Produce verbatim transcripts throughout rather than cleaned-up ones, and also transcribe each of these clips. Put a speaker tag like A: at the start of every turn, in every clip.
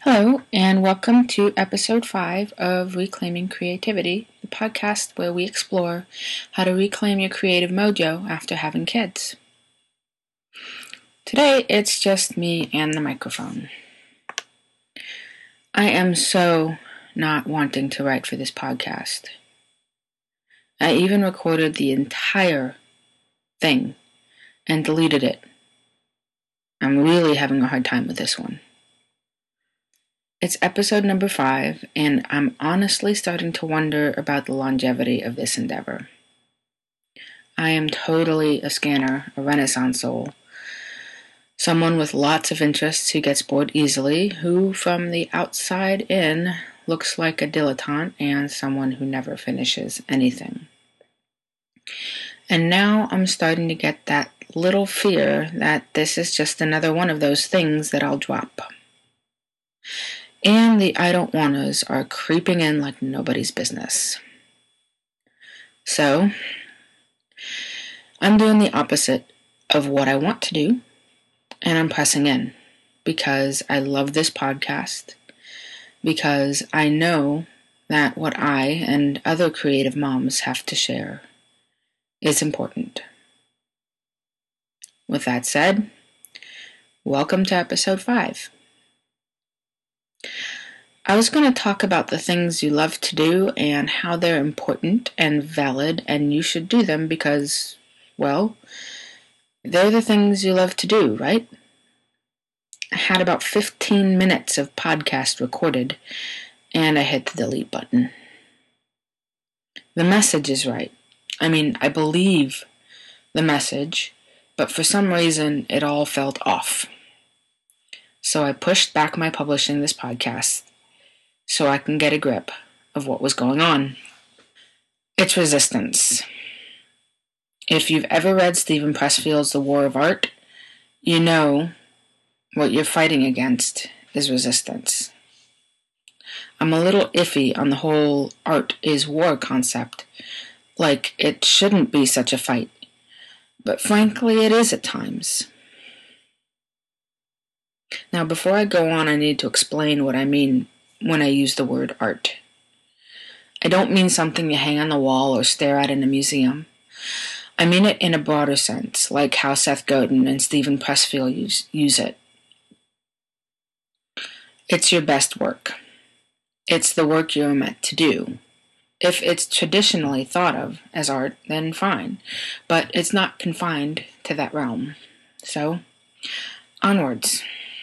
A: Hello, and welcome to episode five of Reclaiming Creativity, the podcast where we explore how to reclaim your creative mojo after having kids. Today, it's just me and the microphone. I am so not wanting to write for this podcast. I even recorded the entire thing and deleted it. I'm really having a hard time with this one. It's episode number five, and I'm honestly starting to wonder about the longevity of this endeavor. I am totally a scanner, a Renaissance soul, someone with lots of interests who gets bored easily, who from the outside in looks like a dilettante and someone who never finishes anything. And now I'm starting to get that little fear that this is just another one of those things that I'll drop. And the I don't wannas are creeping in like nobody's business. So, I'm doing the opposite of what I want to do, and I'm pressing in because I love this podcast, because I know that what I and other creative moms have to share is important. With that said, welcome to episode five. I was going to talk about the things you love to do and how they're important and valid and you should do them because, well, they're the things you love to do, right? I had about fifteen minutes of podcast recorded and I hit the delete button. The message is right. I mean, I believe the message, but for some reason it all felt off. So I pushed back my publishing this podcast so I can get a grip of what was going on. It's resistance. If you've ever read Steven Pressfield's The War of Art, you know what you're fighting against is resistance. I'm a little iffy on the whole art is war concept, like it shouldn't be such a fight, but frankly it is at times. Now before I go on, I need to explain what I mean when I use the word art. I don't mean something you hang on the wall or stare at in a museum. I mean it in a broader sense, like how Seth Godin and Steven Pressfield use, use it. It's your best work. It's the work you're meant to do. If it's traditionally thought of as art, then fine, but it's not confined to that realm. So, onwards.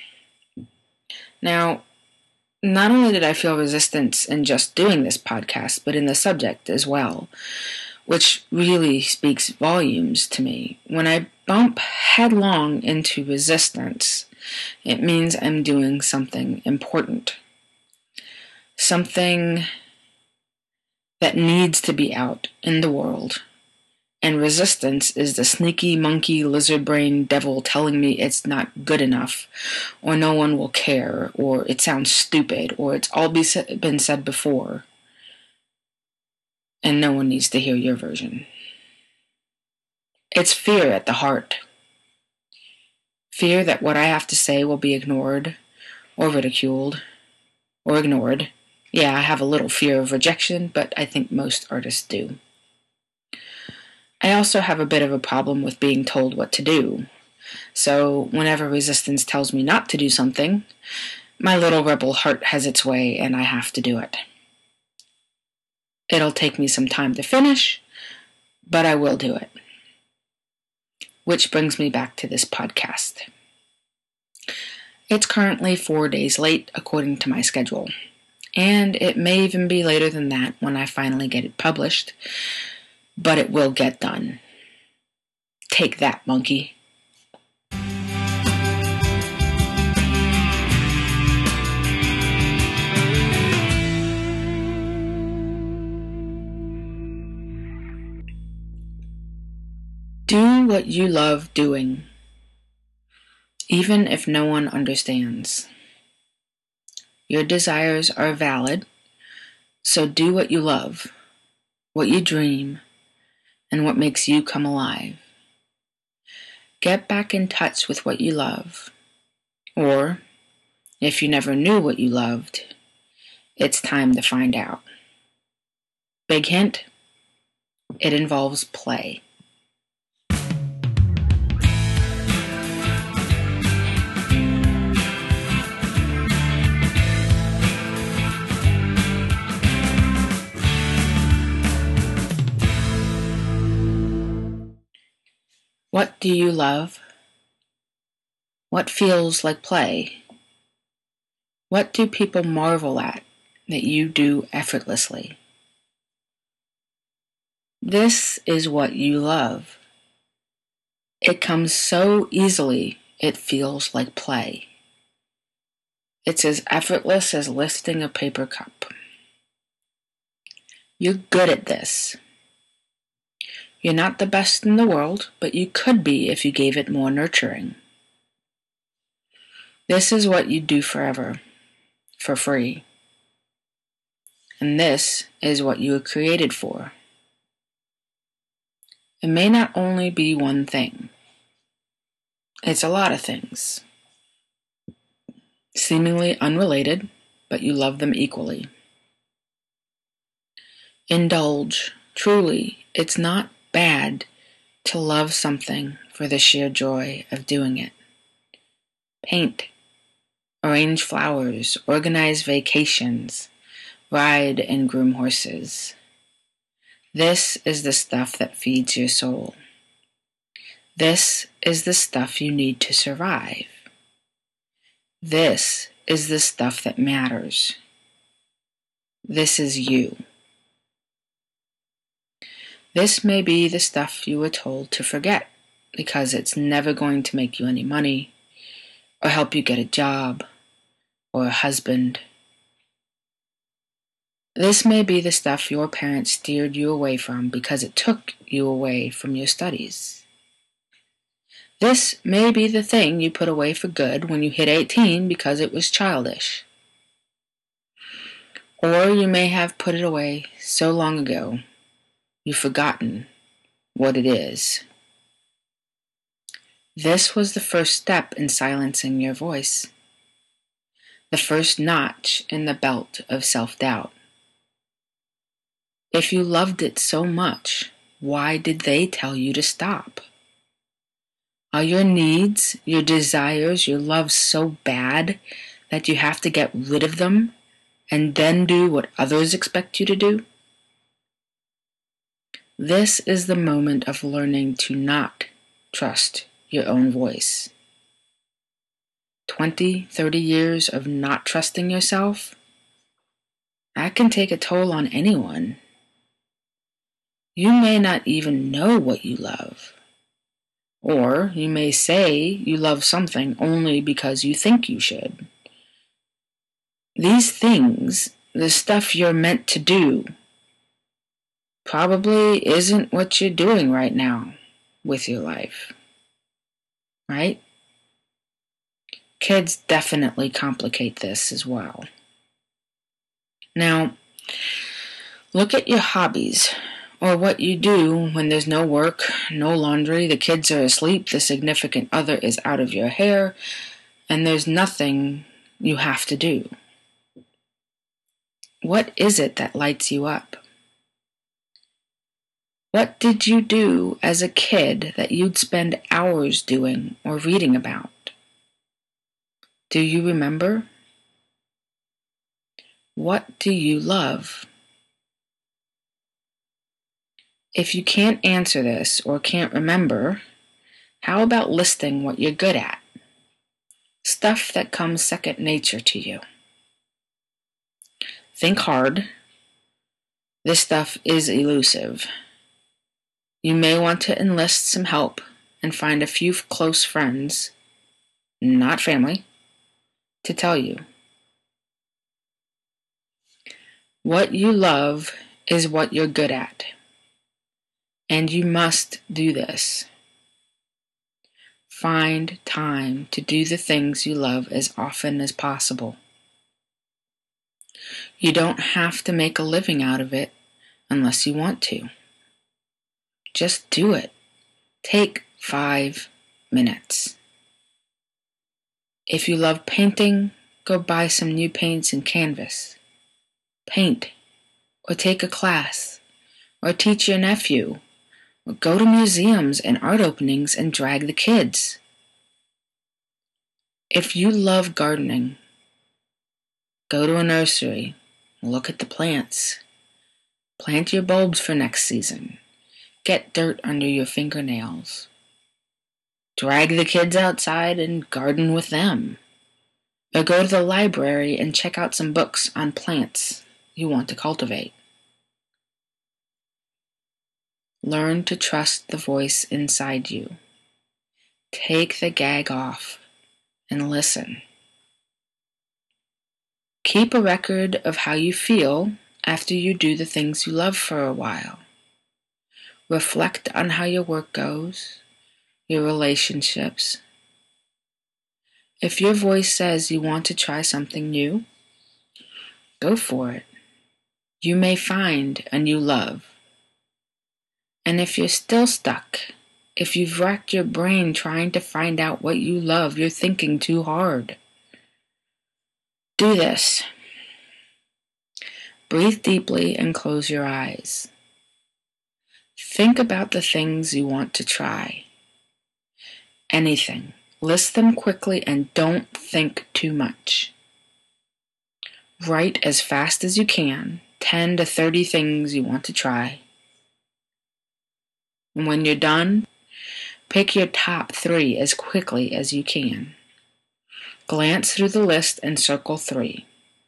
A: Now, not only did I feel resistance in just doing this podcast, but in the subject as well, which really speaks volumes to me. When I bump headlong into resistance, it means I'm doing something important. Something that needs to be out in the world. And resistance is the sneaky monkey lizard brain devil telling me it's not good enough, or no one will care, or it sounds stupid, or it's all be sa- been said before, and no one needs to hear your version. It's fear at the heart. Fear that what I have to say will be ignored, or ridiculed, or ignored. Yeah, I have a little fear of rejection, but I think most artists do. I also have a bit of a problem with being told what to do. So whenever resistance tells me not to do something, my little rebel heart has its way and I have to do it. It'll take me some time to finish, but I will do it. Which brings me back to this podcast. It's currently four days late according to my schedule, and it may even be later than that when I finally get it published. But it will get done. Take that, monkey. Do what you love doing, even if no one understands. Your desires are valid, so do what you love, what you dream, and what makes you come alive. Get back in touch with what you love, or If you never knew what you loved, it's time to find out. Big hint, it involves play. What do you love? What feels like play? What do people marvel at that you do effortlessly? This is what you love. It comes so easily, it feels like play. It's as effortless as lifting a paper cup. You're good at this. You're not the best in the world, but you could be if you gave it more nurturing. This is what you do forever, for free. And this is what you were created for. It may not only be one thing. It's a lot of things. Seemingly unrelated, but you love them equally. Indulge. Truly, it's not bad to love something for the sheer joy of doing it. Paint. Arrange flowers. Organize vacations. Ride and groom horses. This is the stuff that feeds your soul. This is the stuff you need to survive. This is the stuff that matters. This is you. This may be the stuff you were told to forget because it's never going to make you any money or help you get a job or a husband. This may be the stuff your parents steered you away from because it took you away from your studies. This may be the thing you put away for good when you hit eighteen because it was childish. Or you may have put it away so long ago, you've forgotten what it is. This was the first step in silencing your voice, the first notch in the belt of self-doubt. If you loved it so much, why did they tell you to stop? Are your needs, your desires, your love so bad that you have to get rid of them and then do what others expect you to do? This is the moment of learning to not trust your own voice. Twenty, thirty years of not trusting yourself? That can take a toll on anyone. You may not even know what you love. Or you may say you love something only because you think you should. These things, the stuff you're meant to do, probably isn't what you're doing right now with your life. Right? Kids definitely complicate this as well. Now, look at your hobbies, or what you do when there's no work, no laundry, the kids are asleep, the significant other is out of your hair, and there's nothing you have to do. What is it that lights you up? What did you do as a kid that you'd spend hours doing or reading about? Do you remember? What do you love? If you can't answer this or can't remember, how about listing what you're good at? Stuff that comes second nature to you. Think hard. This stuff is elusive. You may want to enlist some help and find a few close friends, not family, to tell you. What you love is what you're good at. And you must do this. Find time to do the things you love as often as possible. You don't have to make a living out of it unless you want to. Just do it. Take five minutes. If you love painting, Go buy some new paints and canvas. Paint, or take a class, or teach your nephew, or go to museums and art openings and drag the kids. If you love gardening, go to a nursery, look at the plants. Plant your bulbs for next season. Get dirt under your fingernails. Drag the kids outside and garden with them. Or go to the library and check out some books on plants you want to cultivate. Learn to trust the voice inside you. Take the gag off and listen. Keep a record of how you feel after you do the things you love for a while. Reflect on how your work goes, your relationships. If your voice says you want to try something new, go for it. You may find a new love. And if you're still stuck, if you've racked your brain trying to find out what you love, you're thinking too hard. Do this. Breathe deeply and close your eyes. Think about the things you want to try. Anything. List them quickly and don't think too much. Write as fast as you can, ten to thirty things you want to try. And when you're done, pick your top three as quickly as you can. Glance through the list and circle three.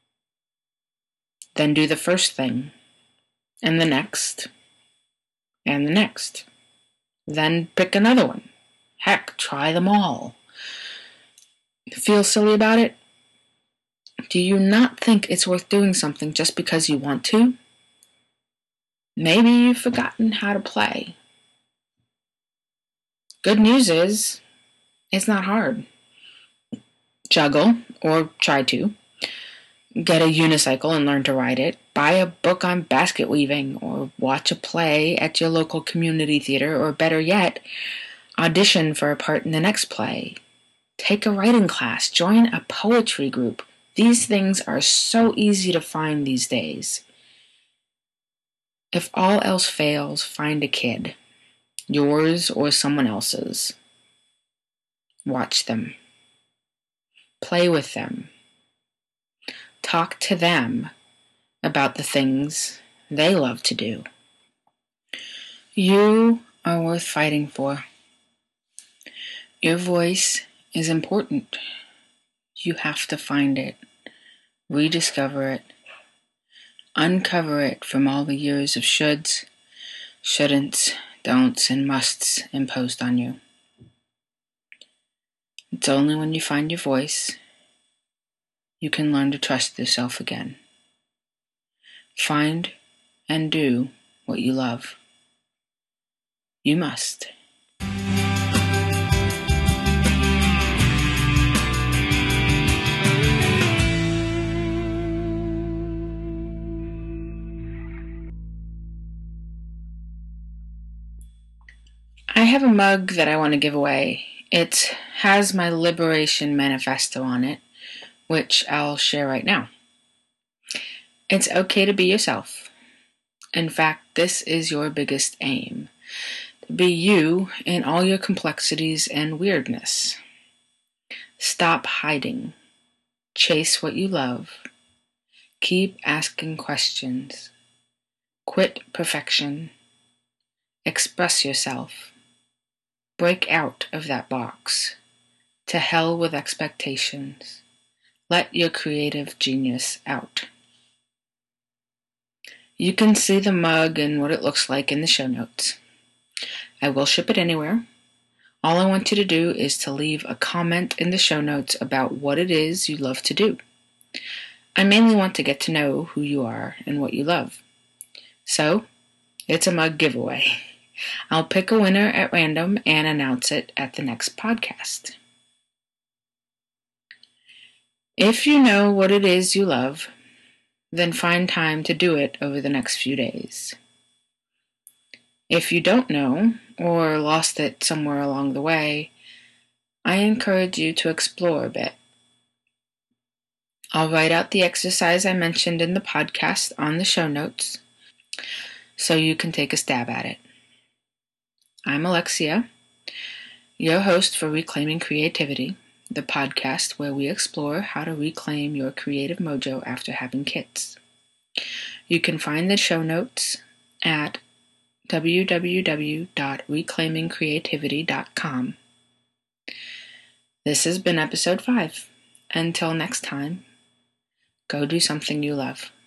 A: Then do the first thing, and the next, and the next. Then pick another one. Heck, try them all. Feel silly about it? Do you not think it's worth doing something just because you want to? Maybe you've forgotten how to play. Good news is, it's not hard. Juggle, or try to. Get a unicycle and learn to ride it. Buy a book on basket weaving, or watch a play at your local community theater, or better yet, audition for a part in the next play. Take a writing class. Join a poetry group. These things are so easy to find these days. If all else fails, find a kid, yours or someone else's. Watch them. Play with them. Talk to them about the things they love to do. You are worth fighting for. Your voice is important. You have to find it, rediscover it, uncover it from all the years of shoulds, shouldn'ts, don'ts, and musts imposed on you. It's only when you find your voice you can learn to trust yourself again. Find and do what you love. You must. I have a mug that I want to give away. It has my Liberation Manifesto on it, which I'll share right now. It's okay to be yourself. In fact, this is your biggest aim. To be you in all your complexities and weirdness. Stop hiding. Chase what you love. Keep asking questions. Quit perfection. Express yourself. Break out of that box. To hell with expectations. Let your creative genius out. You can see the mug and what it looks like in the show notes. I will ship it anywhere. All I want you to do is to leave a comment in the show notes about what it is you love to do. I mainly want to get to know who you are and what you love. So, it's a mug giveaway. I'll pick a winner at random and announce it at the next podcast. If you know what it is you love, then find time to do it over the next few days. If you don't know, or lost it somewhere along the way, I encourage you to explore a bit. I'll write out the exercise I mentioned in the podcast on the show notes so you can take a stab at it. I'm Alexia, your host for Reclaiming Creativity, the podcast where we explore how to reclaim your creative mojo after having kids. You can find the show notes at w w w dot reclaiming creativity dot com. This has been episode five. Until next time, go do something you love.